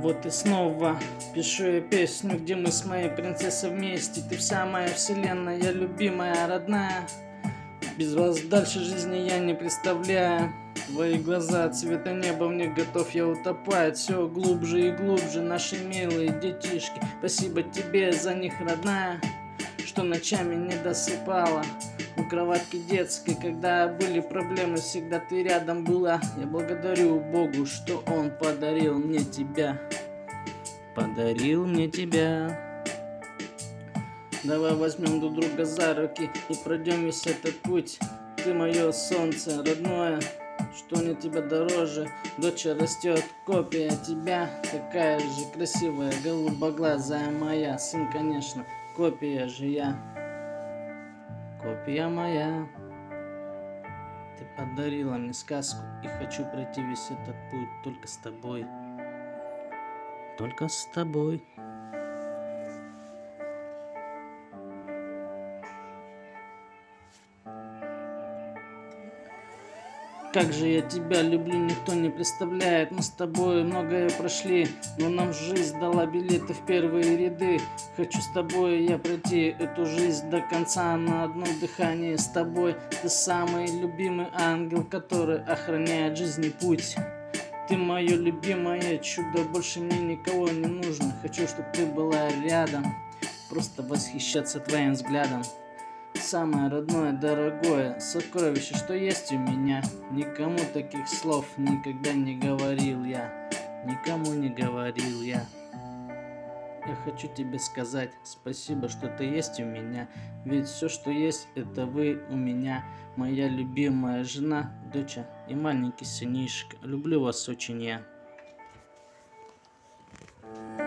Вот и снова пишу я песню, где мы с моей принцессой вместе. Ты вся моя вселенная, любимая, родная. Без вас дальше жизни я не представляю. Твои глаза цвета неба, в них готов я утопать. Все глубже и глубже, наши милые детишки. Спасибо тебе за них, родная, что ночами не досыпала у кроватки детской, когда были проблемы, всегда ты рядом была. Я благодарю Богу, что Он подарил мне тебя. Подарил мне тебя. Давай возьмем друг друга за руки и пройдем весь этот путь. Ты мое солнце родное, что мне тебя дороже. Дочь растет, копия тебя, такая же красивая, голубоглазая моя. Сын, конечно, копия же я. Копия моя. Ты подарила мне сказку, и хочу пройти весь этот путь только с тобой. Только с тобой. Как же я тебя люблю, никто не представляет. Мы с тобой многое прошли, но нам жизнь дала билеты в первые ряды. Хочу с тобой я пройти эту жизнь до конца на одном дыхании с тобой. Ты самый любимый ангел, который охраняет жизнь и путь. Ты мое любимое чудо, больше мне никого не нужно. Хочу, чтобы ты была рядом, просто восхищаться твоим взглядом. Самое родное, дорогое сокровище, что есть у меня. Никому таких слов никогда не говорил я. Никому не говорил я. Я хочу тебе сказать спасибо, что ты есть у меня. Ведь все, что есть, это вы у меня. Моя любимая жена, дочь и маленький сынишка. Люблю вас очень я.